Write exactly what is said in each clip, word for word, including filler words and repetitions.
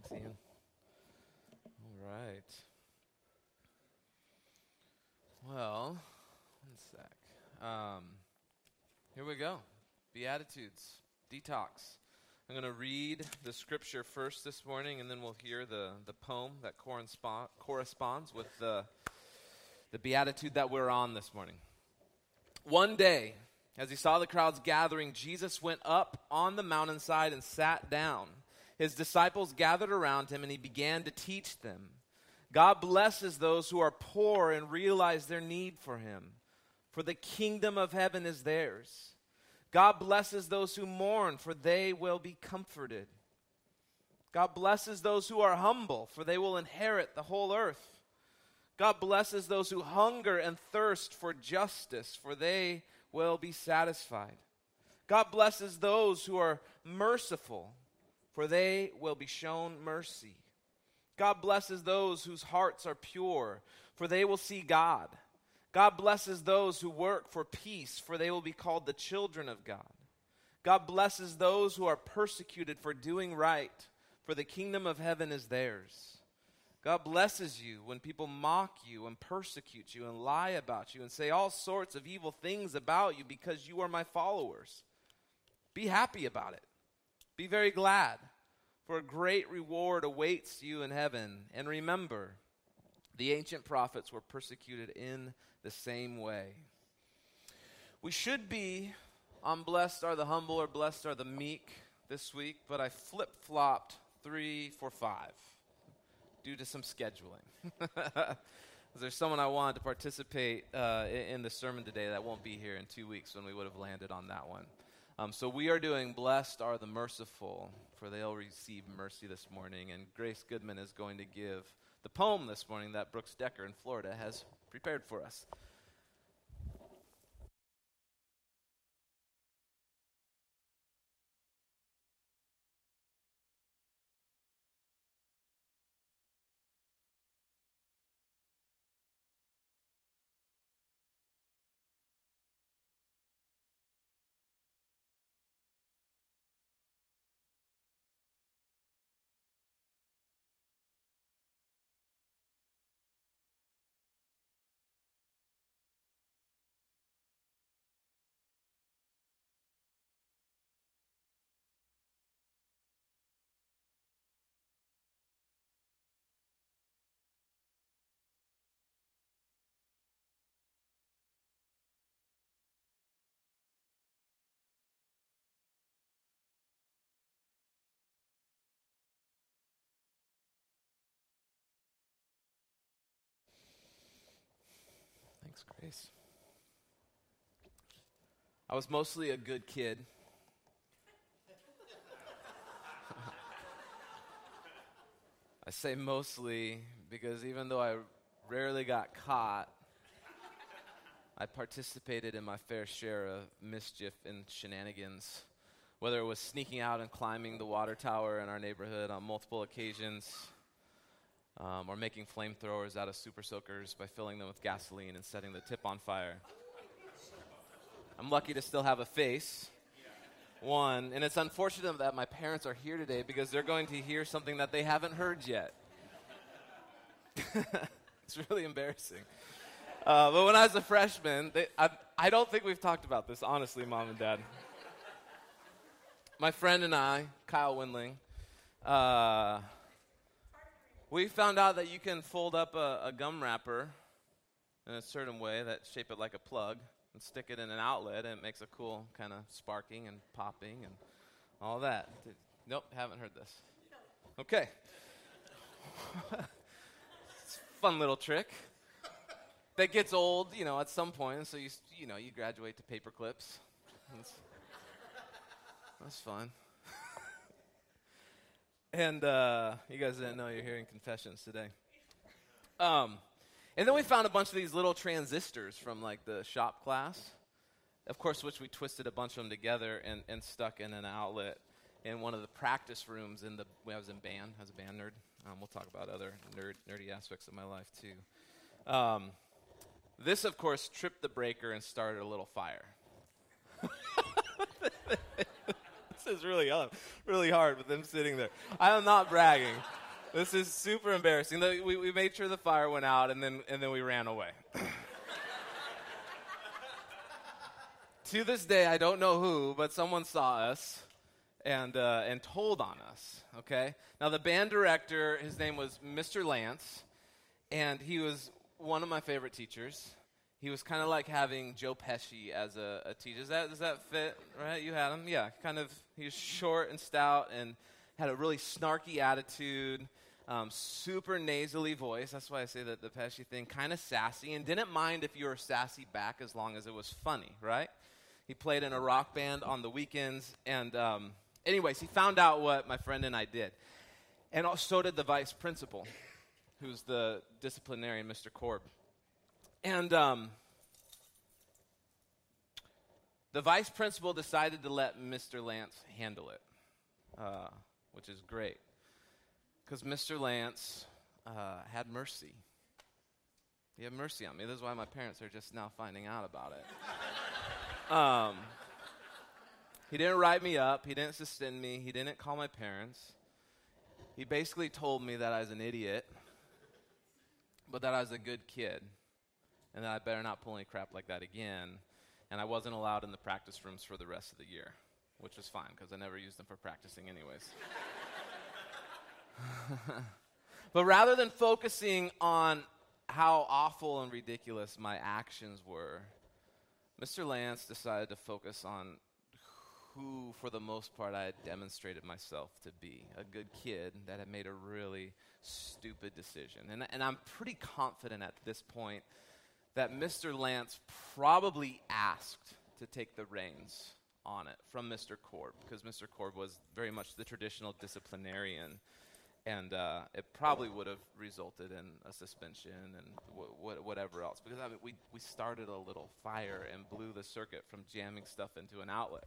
Thanks, Ian. All right. Well, one sec. Um, here we go. Beatitudes, detox. I'm going to read the scripture first this morning, and then we'll hear the, the poem that correspo- corresponds with the, the beatitude that we're on this morning. One day, as he saw the crowds gathering, Jesus went up on the mountainside and sat down. His disciples gathered around him, and he began to teach them. God blesses those who are poor and realize their need for him, for the kingdom of heaven is theirs. God blesses those who mourn, for they will be comforted. God blesses those who are humble, for they will inherit the whole earth. God blesses those who hunger and thirst for justice, for they will be satisfied. God blesses those who are merciful, for they will be shown mercy. God blesses those whose hearts are pure, for they will see God. God blesses those who work for peace, for they will be called the children of God. God blesses those who are persecuted for doing right, for the kingdom of heaven is theirs. God blesses you when people mock you and persecute you and lie about you and say all sorts of evil things about you because you are my followers. Be happy about it. Be very glad, for a great reward awaits you in heaven. And remember, the ancient prophets were persecuted in the same way. We should be on blessed are the humble or blessed are the meek this week, but I flip-flopped three for five due to some scheduling. There's someone I wanted to participate uh, in the sermon today that won't be here in two weeks when we would have landed on that one. Um, so we are doing Blessed Are the Merciful, for they'll receive mercy this morning. And Grace Goodman is going to give the poem this morning that Brooks Decker in Florida has prepared for us. Thanks, Grace. I was mostly a good kid. I say mostly because even though I rarely got caught, I participated in my fair share of mischief and shenanigans, whether it was sneaking out and climbing the water tower in our neighborhood on multiple occasions, um, or making flamethrowers out of super soakers by filling them with gasoline and setting the tip on fire. I'm lucky to still have a face, one, and it's unfortunate that my parents are here today because they're going to hear something that they haven't heard yet. It's really embarrassing. Uh, but when I was a freshman, they, I, I don't think we've talked about this, honestly, Mom and Dad. My friend and I, Kyle Windling, uh, we found out that you can fold up a, a gum wrapper in a certain way that shape it like a plug and stick it in an outlet, and it makes a cool kind of sparking and popping and all that. Did, nope, haven't heard this. Okay. It's a fun little trick. That gets old, you know, at some point, so you you know, you graduate to paper clips. That's, that's fun. And uh, you guys didn't know you're hearing confessions today. Um, and then we found a bunch of these little transistors from, like, the shop class, of course, which we twisted a bunch of them together and, and stuck in an outlet in one of the practice rooms in the, when I was in band, I was a band nerd. Um, we'll talk about other nerd, nerdy aspects of my life, too. Um, This, of course, tripped the breaker and started a little fire. This is really hard, really hard with them sitting there. I am not bragging. This is super embarrassing. The- We, we made sure the fire went out, and then and then we ran away. To this day, I don't know who, but someone saw us and uh, and told on us, okay? Now, the band director, his name was Mister Lance, and he was one of my favorite teachers. He was kind of like having Joe Pesci as a, a teacher. Does that, does that fit, right? You had him? Yeah, kind of. He was short and stout and had a really snarky attitude, um, super nasally voice. That's why I say that the Pesci thing, kind of sassy, and didn't mind if you were sassy back as long as it was funny, right? He played in a rock band on the weekends, and um, anyways, he found out what my friend and I did. And so did the vice principal, who's the disciplinarian, Mister Korb. And um, the vice principal decided to let Mister Lance handle it, uh, which is great, because Mister Lance uh, had mercy. He had mercy on me. This is why my parents are just now finding out about it. Um, he didn't write me up. He didn't suspend me. He didn't call my parents. He basically told me that I was an idiot, but that I was a good kid, and that I better not pull any crap like that again. And I wasn't allowed in the practice rooms for the rest of the year, which was fine because I never used them for practicing anyways. But rather than focusing on how awful and ridiculous my actions were, Mister Lance decided to focus on who, for the most part, I had demonstrated myself to be. A good kid that had made a really stupid decision. And, and I'm pretty confident at this point that Mister Lance probably asked to take the reins on it from Mister Korb, because Mister Korb was very much the traditional disciplinarian. And uh, it probably would have resulted in a suspension and w- w- whatever else. Because I mean, we, we started a little fire and blew the circuit from jamming stuff into an outlet.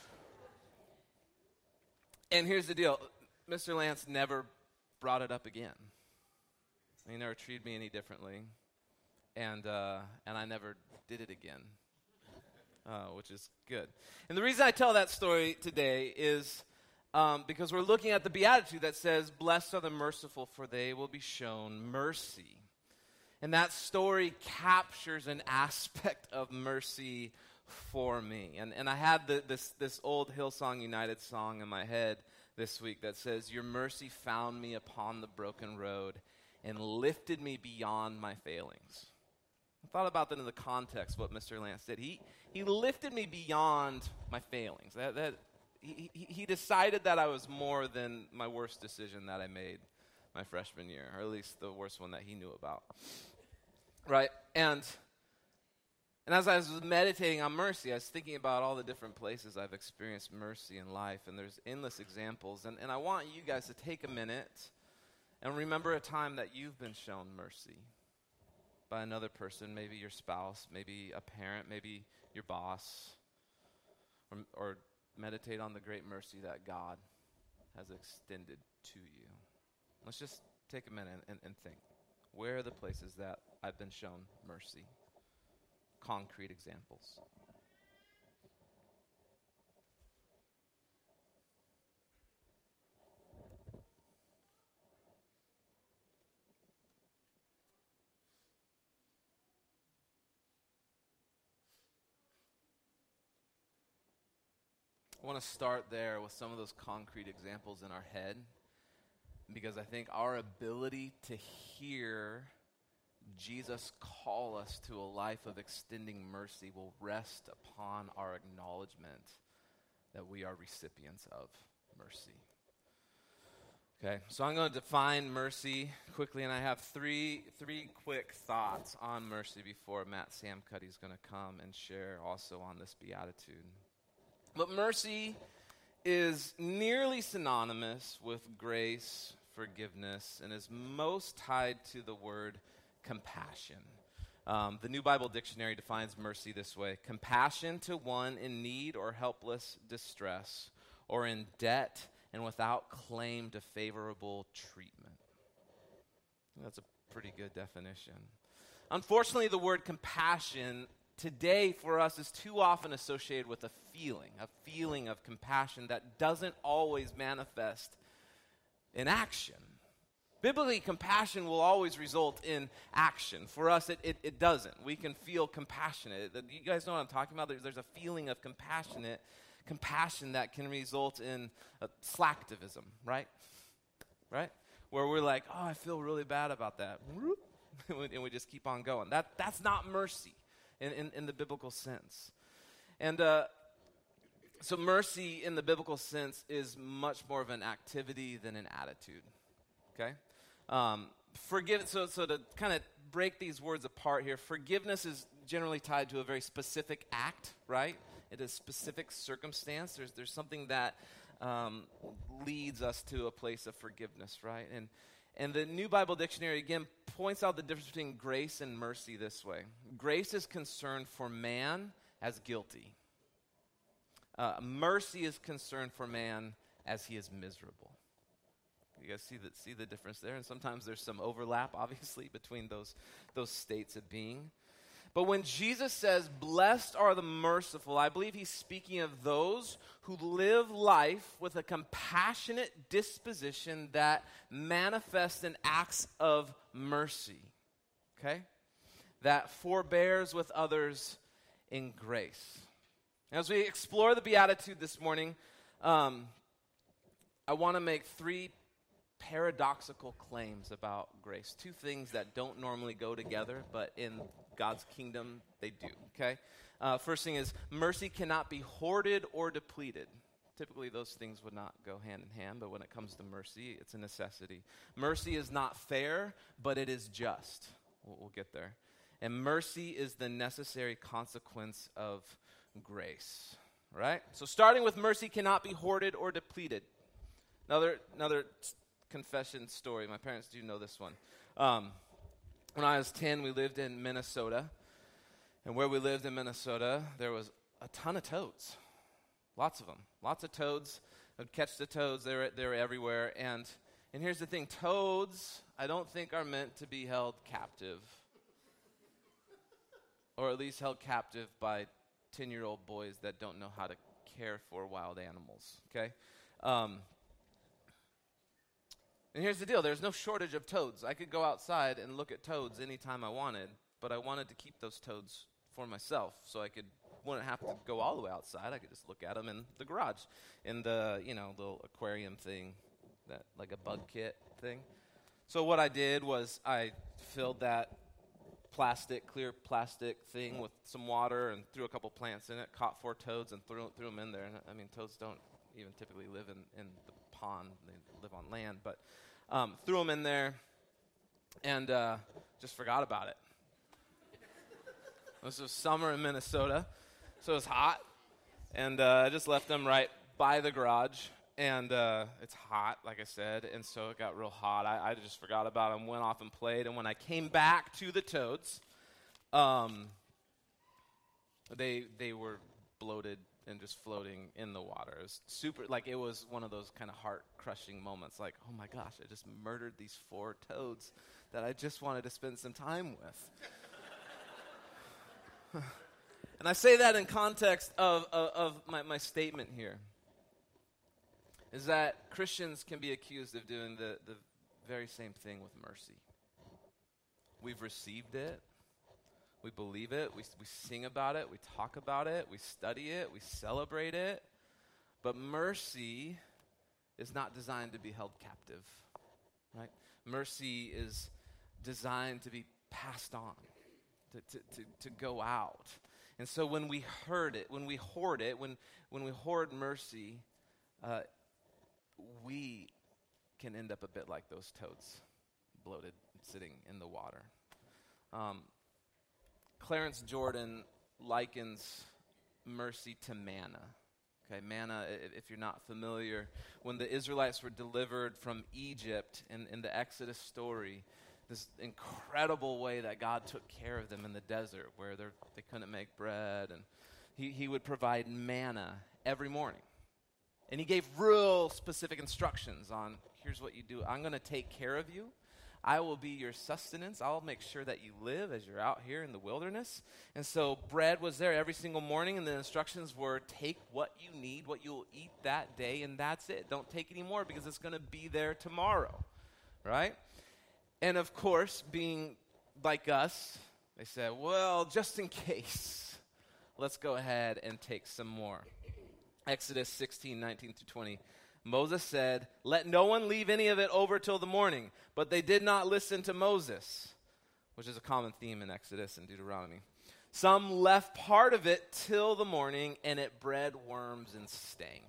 And here's the deal. Mister Lance never brought it up again. He never treated me any differently. And, uh, and I never did it again, uh, which is good. And the reason I tell that story today is Um, because we're looking at the Beatitude that says, "Blessed are the merciful, for they will be shown mercy." And that story captures an aspect of mercy for me. And and I had the, this, this old Hillsong United song in my head this week that says, "Your mercy found me upon the broken road and lifted me beyond my failings." I thought about that in the context of what Mister Lance did. He, he lifted me beyond my failings. That that He, he, he decided that I was more than my worst decision that I made my freshman year, or at least the worst one that he knew about. Right? And and as I was meditating on mercy, I was thinking about all the different places I've experienced mercy in life, and there's endless examples. And, and I want you guys to take a minute and remember a time that you've been shown mercy by another person, maybe your spouse, maybe a parent, maybe your boss, or, or meditate on the great mercy that God has extended to you. Let's just take a minute and, and think. Where are the places that I've been shown mercy? Concrete examples. I want to start there with some of those concrete examples in our head, because I think our ability to hear Jesus call us to a life of extending mercy will rest upon our acknowledgement that we are recipients of mercy. Okay, so I'm going to define mercy quickly, and I have three three quick thoughts on mercy before Matt Samcuddy is going to come and share also on this beatitude. But mercy is nearly synonymous with grace, forgiveness, and is most tied to the word compassion. Um, the New Bible Dictionary defines mercy this way: compassion to one in need or helpless distress, or in debt and without claim to favorable treatment. That's a pretty good definition. Unfortunately, the word compassion today for us is too often associated with a feeling, a feeling of compassion that doesn't always manifest in action. Biblically, compassion will always result in action. For us, it, it, it doesn't. We can feel compassionate. You guys know what I'm talking about? There's, there's a feeling of compassionate compassion that can result in uh, slacktivism, right? Right? Where we're like, oh, I feel really bad about that. And we just keep on going. That That's not mercy in, in, in the biblical sense. And uh, so mercy in the biblical sense is much more of an activity than an attitude. Okay? Um, forgive. So, so to kind of break these words apart here, forgiveness is generally tied to a very specific act, right? It is specific circumstance. There's there's something that um, leads us to a place of forgiveness, right? And and the New Bible Dictionary again points out the difference between grace and mercy this way. Grace is concerned for man as guilty. Uh, mercy is concerned for man as he is miserable. You guys see the, see the difference there? And sometimes there's some overlap, obviously, between those, those states of being. But when Jesus says, blessed are the merciful, I believe he's speaking of those who live life with a compassionate disposition that manifests in acts of mercy, okay? That forbears with others in grace. As we explore the Beatitude this morning, um, I want to make three paradoxical claims about grace. Two things that don't normally go together, but in God's kingdom, they do, okay? Uh, first thing is, mercy cannot be hoarded or depleted. Typically, those things would not go hand in hand, but when it comes to mercy, it's a necessity. Mercy is not fair, but it is just. We'll, we'll get there. And mercy is the necessary consequence of grace, right? So starting with mercy cannot be hoarded or depleted. Another, another confession story. My parents do know this one. Um, when I was ten, we lived in Minnesota. And where we lived in Minnesota, there was a ton of toads. Lots of them. Lots of toads. I'd catch the toads. They were, they were everywhere. And, and here's the thing. Toads, I don't think, are meant to be held captive. Or at least held captive by ten-year-old boys that don't know how to care for wild animals, okay? Um, and here's the deal. There's no shortage of toads. I could go outside and look at toads anytime I wanted, but I wanted to keep those toads for myself so I could wouldn't have to go all the way outside. I could just look at them in the garage, in the, you know, little aquarium thing, that like a bug kit thing. So what I did was I filled that plastic, clear plastic thing with some water and threw a couple plants in it, caught four toads and threw, threw them in there. And I mean, toads don't even typically live in, in the pond. They live on land. But um, threw them in there and uh, just forgot about it. This was summer in Minnesota, so it was hot. And uh, I just left them right by the garage. And uh, it's hot, like I said, and so it got real hot. I, I just forgot about them, went off and played. And when I came back to the toads, um, they they were bloated and just floating in the water. It was super, like it was one of those kind of heart-crushing moments. Like, oh my gosh, I just murdered these four toads that I just wanted to spend some time with. And I say that in context of, of, of my, my statement here. Is that Christians can be accused of doing the, the very same thing with mercy. We've received it. We believe it. We, we sing about it. We talk about it. We study it. We celebrate it. But mercy is not designed to be held captive, right? Mercy is designed to be passed on, to, to, to, to go out. And so when we hoard it, when we hoard it, when, when we hoard mercy, uh, we can end up a bit like those toads, bloated, sitting in the water. Um, Clarence Jordan likens mercy to manna. Okay, manna, if you're not familiar, when the Israelites were delivered from Egypt in, in the Exodus story, this incredible way that God took care of them in the desert where they couldn't make bread, and he, he would provide manna every morning. And he gave real specific instructions on, here's what you do. I'm going to take care of you. I will be your sustenance. I'll make sure that you live as you're out here in the wilderness. And so bread was there every single morning, and the instructions were, take what you need, what you'll eat that day, and that's it. Don't take any more because it's going to be there tomorrow, right? And of course, being like us, they said, well, just in case, let's go ahead and take some more. Exodus sixteen, nineteen through twenty. Moses said, let no one leave any of it over till the morning. But they did not listen to Moses, which is a common theme in Exodus and Deuteronomy. Some left part of it till the morning, and it bred worms and stank.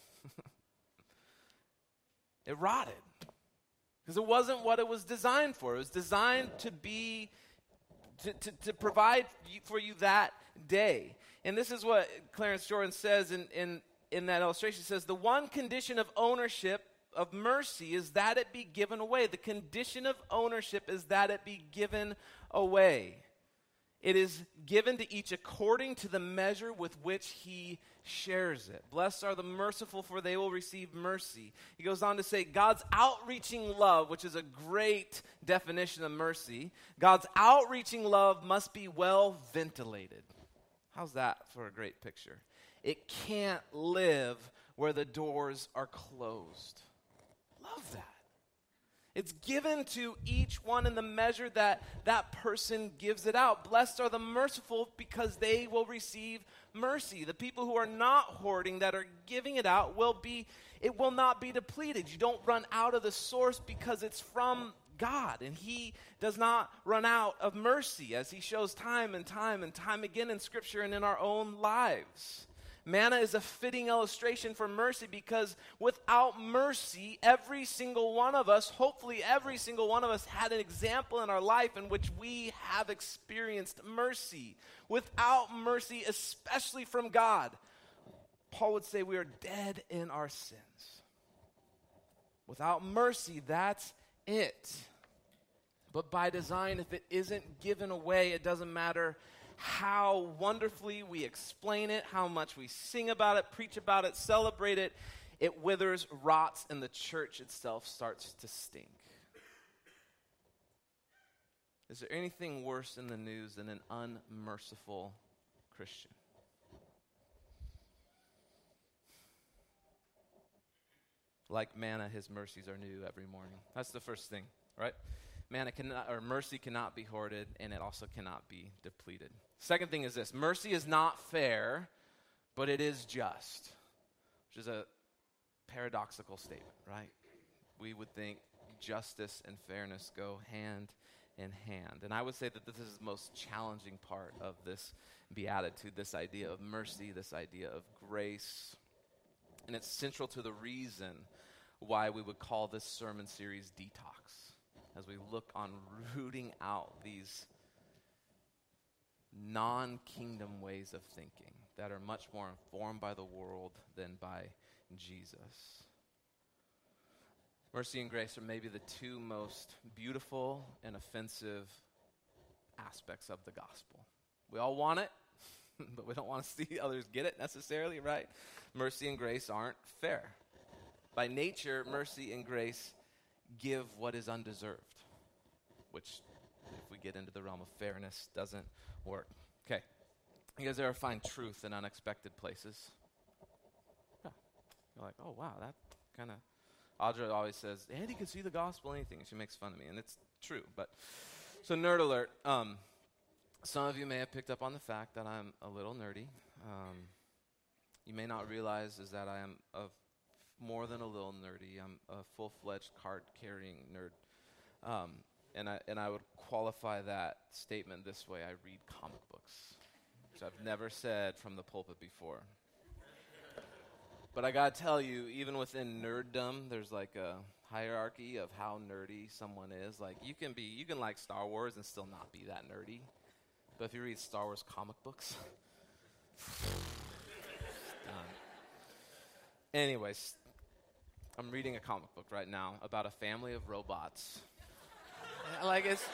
It rotted. Because it wasn't what it was designed for. It was designed to be, to, to, to provide for you that day. And this is what Clarence Jordan says in, in, in that illustration. He says, the one condition of ownership of mercy is that it be given away. The condition of ownership is that it be given away. It is given to each according to the measure with which he shares it. Blessed are the merciful, for they will receive mercy. He goes on to say, God's outreaching love, which is a great definition of mercy, God's outreaching love must be well ventilated. How's that for a great picture? It can't live where the doors are closed. Love that. It's given to each one in the measure that that person gives it out. Blessed are the merciful because they will receive mercy. The people who are not hoarding, that are giving it out, will be, it will not be depleted. You don't run out of the source because it's from God, and he does not run out of mercy, as he shows time and time and time again in Scripture and in our own lives. Manna is a fitting illustration for mercy because without mercy, every single one of us, hopefully every single one of us, had an example in our life in which we have experienced mercy. Without mercy, especially from God, Paul would say we are dead in our sins. Without mercy, that's it. But by design, if it isn't given away, it doesn't matter how wonderfully we explain it, how much we sing about it, preach about it, celebrate it, it withers, rots, and the church itself starts to stink. Is there anything worse in the news than an unmerciful Christian? Like manna, his mercies are new every morning. That's the first thing, right? Manna cannot, or mercy cannot be hoarded, and it also cannot be depleted. Second thing is this: mercy is not fair, but it is just, which is a paradoxical statement, right? We would think justice and fairness go hand in hand. And I would say that this is the most challenging part of this beatitude, this idea of mercy, this idea of grace. And it's central to the reason why we would call this sermon series Detox, as we look on rooting out these non-kingdom ways of thinking that are much more informed by the world than by Jesus. Mercy and grace are maybe the two most beautiful and offensive aspects of the gospel. We all want it, but we don't want to see others get it necessarily, right? Mercy and grace aren't fair. By nature, mercy and grace give what is undeserved, which, if we get into the realm of fairness, doesn't work. Okay. You guys ever find truth in unexpected places? Yeah. You're like, oh, wow, that kind of... Audra always says, Andy can see the gospel, anything. And she makes fun of me, and it's true. But so nerd alert. Um, some of you may have picked up on the fact that I'm a little nerdy. Um, you may not realize is that I am a f- more than a little nerdy. I'm a full-fledged card-carrying nerd. Um, and I and I would qualify that statement this way: I read comic books, which I've never said from the pulpit before. But I gotta tell you, even within nerddom, there's like a hierarchy of how nerdy someone is. Like you can be, you can like Star Wars and still not be that nerdy. But if you read Star Wars comic books, done. Anyways, I'm reading a comic book right now about a family of robots. Like it's,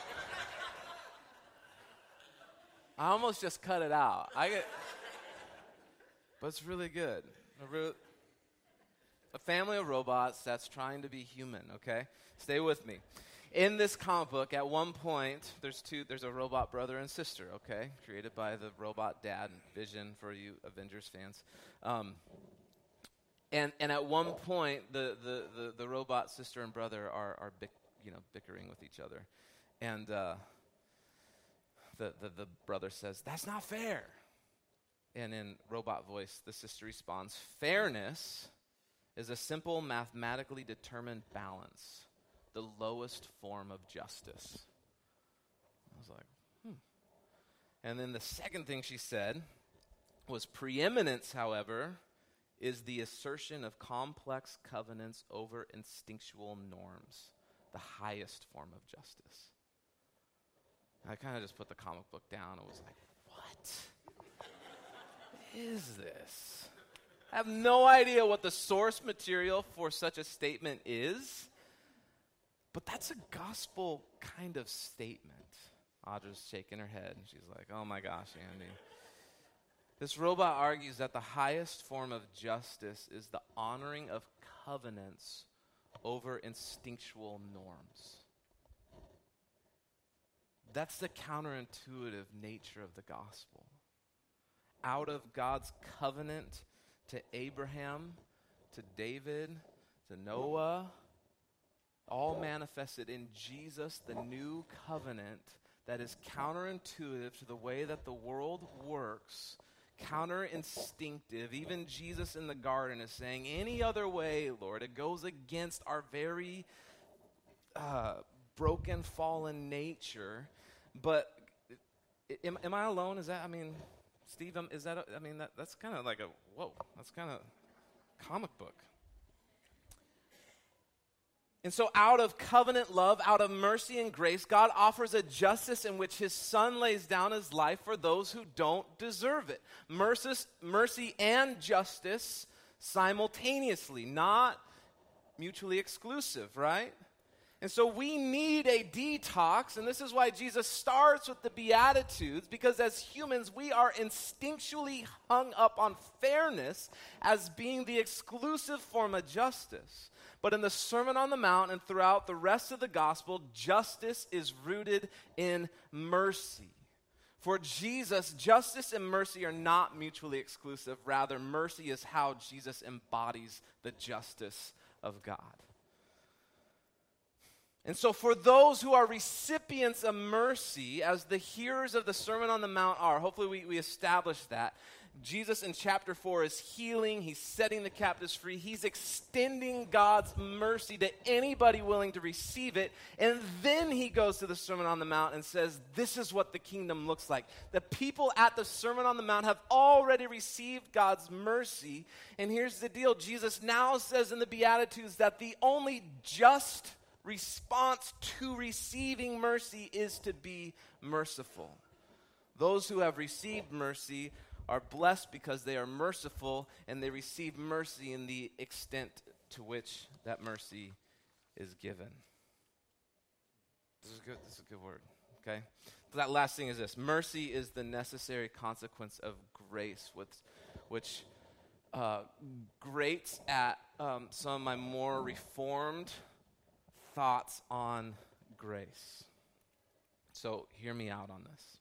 I almost just cut it out. I get, but it's really good. A re- A family of robots that's trying to be human, okay? Stay with me. In this comic book, at one point, there's two. There's a robot brother and sister, okay? Created by the robot dad, Vision, for you Avengers fans. Um, and and at one point, the, the, the, the robot sister and brother are, are bi- you know, bickering with each other. And uh, the, the, the brother says, "That's not fair." And in robot voice, the sister responds, "Fairness is a simple mathematically determined balance, the lowest form of justice." I was like, hmm. And then the second thing she said was, "Preeminence, however, is the assertion of complex covenants over instinctual norms, the highest form of justice." I kind of just put the comic book down and was like, what is this? I have no idea what the source material for such a statement is, but that's a gospel kind of statement. Audra's shaking her head, and she's like, oh my gosh, Andy. This robot argues that the highest form of justice is the honoring of covenants over instinctual norms. That's the counterintuitive nature of the gospel. Out of God's covenant to Abraham, to David, to Noah, all manifested in Jesus, the new covenant that is counterintuitive to the way that the world works, counterinstinctive. Even Jesus in the garden is saying, any other way, Lord, it goes against our very uh, broken, fallen nature. But am, am I alone? Is that, I mean, Steve, um, is that, a, I mean, that, that's kind of like a, whoa, that's kind of comic book. And so out of covenant love, out of mercy and grace, God offers a justice in which his son lays down his life for those who don't deserve it. Mercy, mercy and justice simultaneously, not mutually exclusive, right? And so we need a detox, and this is why Jesus starts with the Beatitudes, because as humans, we are instinctually hung up on fairness as being the exclusive form of justice. But in the Sermon on the Mount and throughout the rest of the gospel, justice is rooted in mercy. For Jesus, justice and mercy are not mutually exclusive. Rather, mercy is how Jesus embodies the justice of God. And so for those who are recipients of mercy, as the hearers of the Sermon on the Mount are, hopefully we, we establish that. Jesus in chapter four is healing, he's setting the captives free, he's extending God's mercy to anybody willing to receive it, and then he goes to the Sermon on the Mount and says, this is what the kingdom looks like. The people at the Sermon on the Mount have already received God's mercy, and here's the deal, Jesus now says in the Beatitudes that the only just response to receiving mercy is to be merciful. Those who have received mercy are blessed because they are merciful, and they receive mercy in the extent to which that mercy is given. This is good. This is a good word. Okay. So that last thing is this: mercy is the necessary consequence of grace, which, which uh, grates at um, some of my more reformed thoughts on grace. So hear me out on this.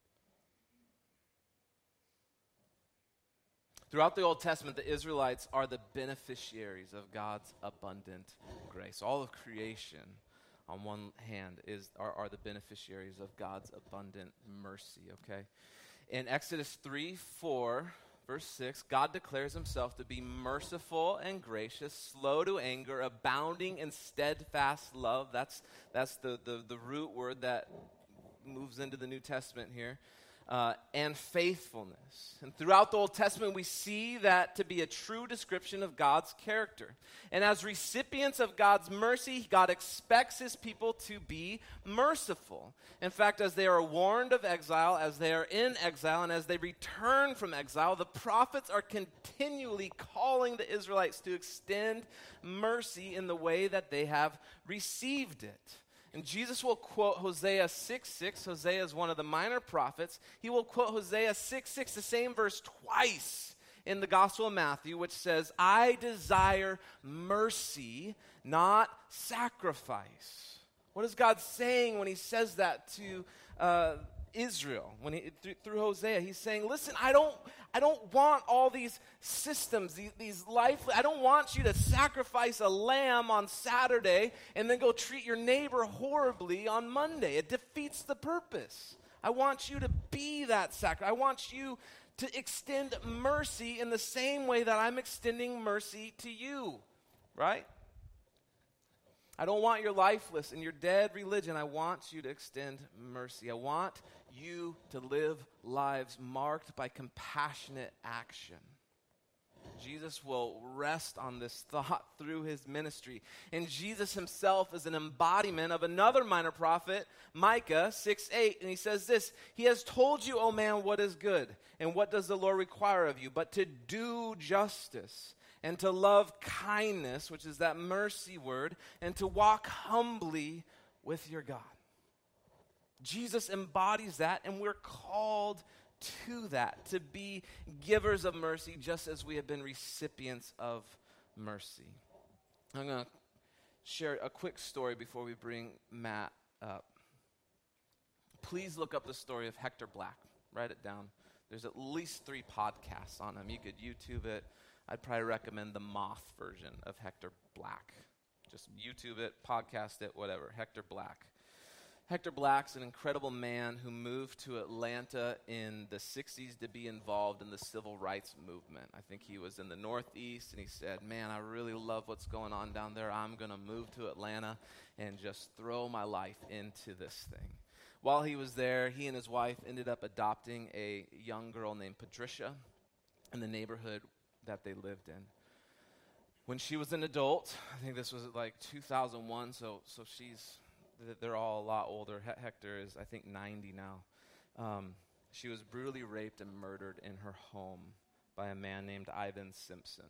Throughout the Old Testament, the Israelites are the beneficiaries of God's abundant grace. All of creation, on one hand, is are, are the beneficiaries of God's abundant mercy, okay? In Exodus three, four, verse six, God declares himself to be merciful and gracious, slow to anger, abounding in steadfast love. That's, that's the, the, the root word that moves into the New Testament here. Uh, and faithfulness. And throughout the Old Testament, we see that to be a true description of God's character. And as recipients of God's mercy, God expects his people to be merciful. In fact, as they are warned of exile, as they are in exile, and as they return from exile, the prophets are continually calling the Israelites to extend mercy in the way that they have received it. And Jesus will quote Hosea six six. Hosea is one of the minor prophets. He will quote Hosea six six, the same verse twice in the Gospel of Matthew, which says, I desire mercy, not sacrifice. What is God saying when he says that to uh, Israel? When he, th- through Hosea, he's saying, listen, I don't, I don't want all these systems, these, these life, I don't want you to sacrifice a lamb on Saturday and then go treat your neighbor horribly on Monday. It defeats the purpose. I want you to be that sacrifice. I want you to extend mercy in the same way that I'm extending mercy to you, right? I don't want your lifeless and your dead religion. I want you to extend mercy. I want you to live lives marked by compassionate action. Jesus will rest on this thought through his ministry. And Jesus himself is an embodiment of another minor prophet, Micah six eight. And he says this, he has told you, O man, what is good, and what does the Lord require of you, but to do justice, and to love kindness, which is that mercy word, and to walk humbly with your God. Jesus embodies that, and we're called to that, to be givers of mercy, just as we have been recipients of mercy. I'm going to share a quick story before we bring Matt up. Please look up the story of Hector Black. Write it down. There's at least three podcasts on him. You could YouTube it. I'd probably recommend the Moth version of Hector Black. Just YouTube it, podcast it, whatever. Hector Black. Hector Black's an incredible man who moved to Atlanta in the sixties to be involved in the civil rights movement. I think he was in the Northeast, and he said, man, I really love what's going on down there. I'm going to move to Atlanta and just throw my life into this thing. While he was there, he and his wife ended up adopting a young girl named Patricia in the neighborhood that they lived in. When she was an adult, I think this was like two thousand one, so so she's, they're all a lot older. He- Hector is, I think, ninety now. Um, she was brutally raped and murdered in her home by a man named Ivan Simpson.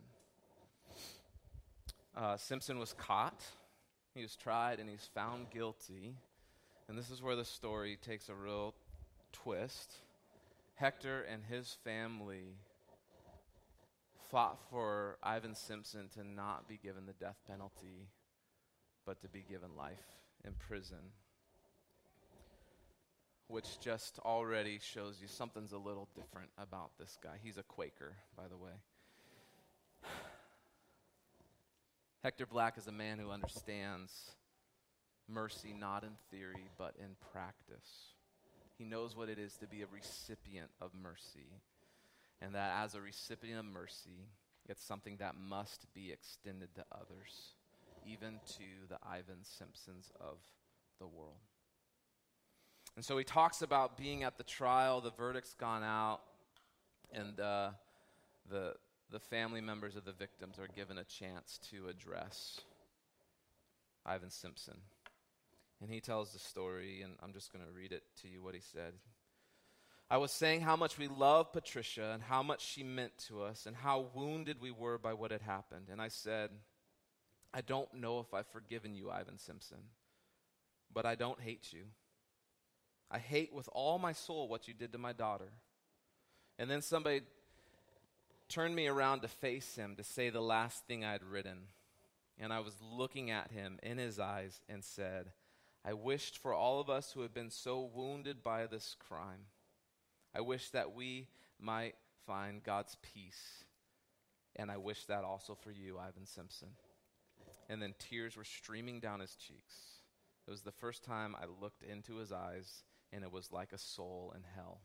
Uh, Simpson was caught, he was tried, and he's found guilty. And this is where the story takes a real twist. Hector and his family fought for Ivan Simpson to not be given the death penalty, but to be given life in prison, which just already shows you something's a little different about this guy. He's a Quaker, by the way. Hector Black is a man who understands mercy not in theory, but in practice. He knows what it is to be a recipient of mercy, and that as a recipient of mercy, it's something that must be extended to others, even to the Ivan Simpsons of the world. And so he talks about being at the trial, the verdict's gone out, and uh, the the family members of the victims are given a chance to address Ivan Simpson. And he tells the story, and I'm just going to read it to you, what he said. I was saying how much we love Patricia and how much she meant to us and how wounded we were by what had happened. And I said, I don't know if I've forgiven you, Ivan Simpson, but I don't hate you. I hate with all my soul what you did to my daughter. And then somebody turned me around to face him to say the last thing I'd written. And I was looking at him in his eyes and said, I wished for all of us who have been so wounded by this crime, I wish that we might find God's peace. And I wish that also for you, Ivan Simpson. And then tears were streaming down his cheeks. It was the first time I looked into his eyes, and it was like a soul in hell.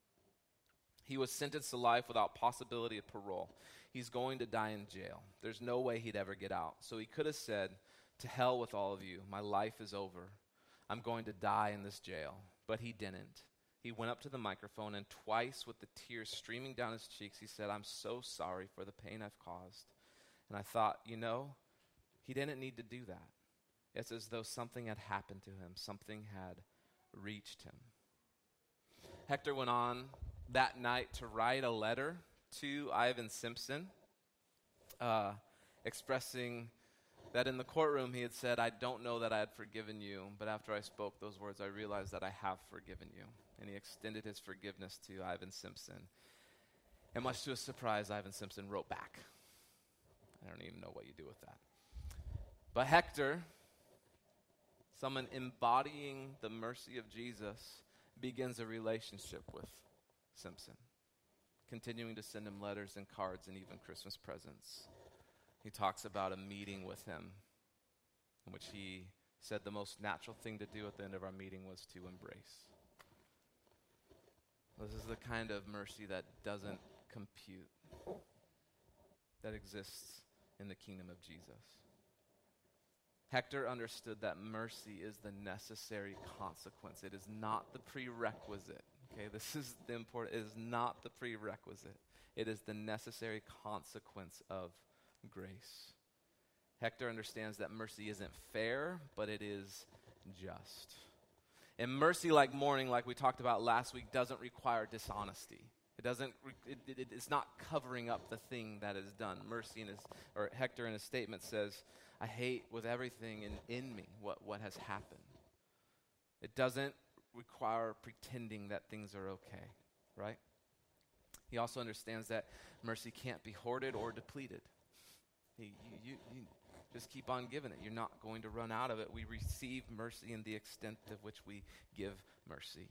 He was sentenced to life without possibility of parole. He's going to die in jail. There's no way he'd ever get out. So he could have said, to hell with all of you. My life is over. I'm going to die in this jail. But he didn't. He went up to the microphone, and twice with the tears streaming down his cheeks, he said, I'm so sorry for the pain I've caused. And I thought, you know, he didn't need to do that. It's as though something had happened to him. Something had reached him. Hector went on that night to write a letter to Ivan Simpson, uh, expressing that in the courtroom he had said, I don't know that I had forgiven you, but after I spoke those words, I realized that I have forgiven you. And he extended his forgiveness to Ivan Simpson. And much to his surprise, Ivan Simpson wrote back. I don't even know what you do with that. But Hector, someone embodying the mercy of Jesus, begins a relationship with Simpson. continuing to send him letters and cards and even Christmas presents. He talks about a meeting with him in which he said the most natural thing to do at the end of our meeting was to embrace. This is the kind of mercy that doesn't compute, that exists in the kingdom of Jesus. Hector understood that mercy is the necessary consequence. It is not the prerequisite. Okay, this is the important. It is not the prerequisite. It is the necessary consequence of grace. Hector understands that mercy isn't fair, but it is just. And mercy, like mourning, like we talked about last week, doesn't require dishonesty. It doesn't. It, it, it's not covering up the thing that is done. Mercy in his, or Hector in his statement says, "I hate with everything in, in me what, what has happened." It doesn't require pretending that things are okay, right? He also understands that mercy can't be hoarded or depleted. He, you, you, you just keep on giving it. You're not going to run out of it. We receive mercy in the extent of which we give mercy.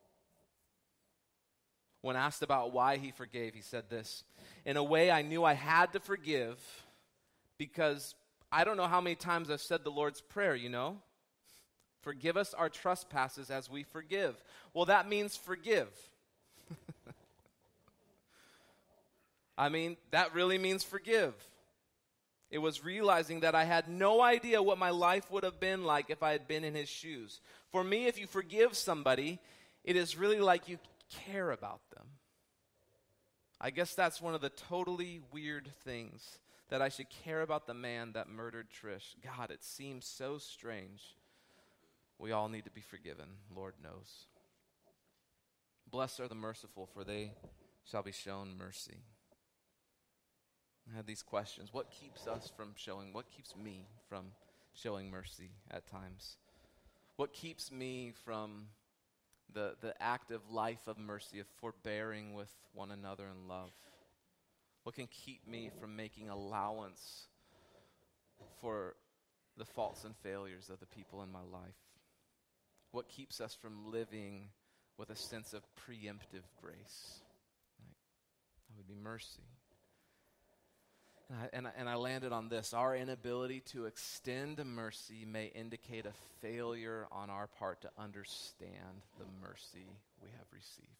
When asked about why he forgave, he said this: "In a way, I knew I had to forgive because I don't know how many times I've said the Lord's Prayer, you know? Forgive us our trespasses as we forgive." Well, that means forgive. I mean, that really means forgive. It was realizing that I had no idea what my life would have been like if I had been in his shoes. For me, if you forgive somebody, it is really like you care about them. I guess that's one of the totally weird things, that I should care about the man that murdered Trish. God, it seems so strange. We all need to be forgiven, Lord knows. Blessed are the merciful, for they shall be shown mercy. I had these questions. What keeps us from showing, what keeps me from showing mercy at times? What keeps me from the, the active life of mercy, of forbearing with one another in love? What can keep me from making allowance for the faults and failures of the people in my life? What keeps us from living with a sense of preemptive grace? Right? That would be mercy. And I, and, I, and I landed on this. Our inability to extend mercy may indicate a failure on our part to understand the mercy we have received.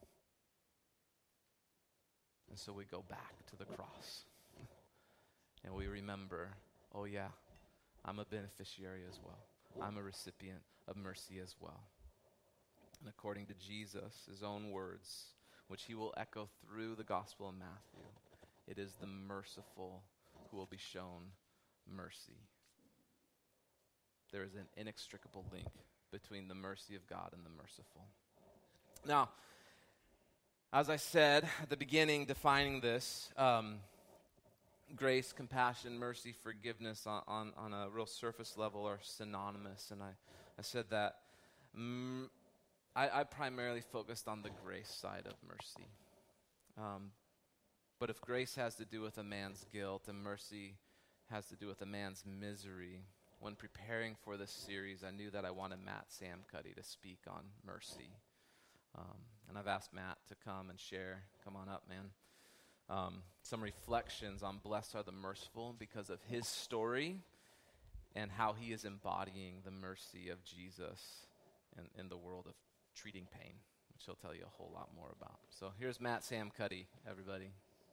And so we go back to the cross. And we remember, oh yeah, I'm a beneficiary as well. I'm a recipient of mercy as well. And according to Jesus, his own words, which he will echo through the Gospel of Matthew, it is the merciful who will be shown mercy. There is an inextricable link between the mercy of God and the merciful. Now, as I said at the beginning, defining this, um, grace, compassion, mercy, forgiveness on, on, on a real surface level are synonymous. And I, I said that mm, I, I primarily focused on the grace side of mercy. Um, but if grace has to do with a man's guilt and mercy has to do with a man's misery, when preparing for this series, I knew that I wanted Matt Samcuddy to speak on mercy. Um, and I've asked Matt to come and share. Come on up, man. Um, some reflections on Blessed are the Merciful because of his story and how he is embodying the mercy of Jesus in, in the world of treating pain, which he'll tell you a whole lot more about. So here's Matt Samcuddy, everybody.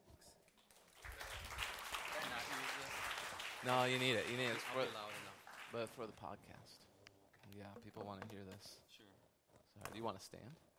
No, you need it. You need it. It's for, loud enough. But for the podcast. Yeah, people want to hear this. Sure. So, do you want to stand?